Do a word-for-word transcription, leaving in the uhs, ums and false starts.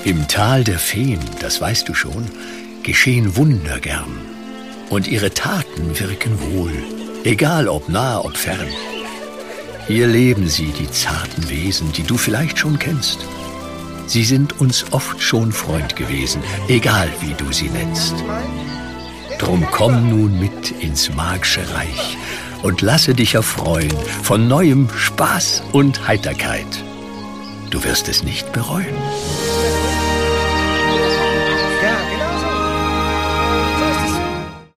Im Tal der Feen, das weißt du schon, geschehen Wunder gern. Und ihre Taten wirken wohl, egal ob nah, ob fern. Hier leben sie, die zarten Wesen, die du vielleicht schon kennst. Sie sind uns oft schon Freund gewesen, egal wie du sie nennst. Drum komm nun mit ins magische Reich und lasse dich erfreuen von neuem Spaß und Heiterkeit. Du wirst es nicht bereuen.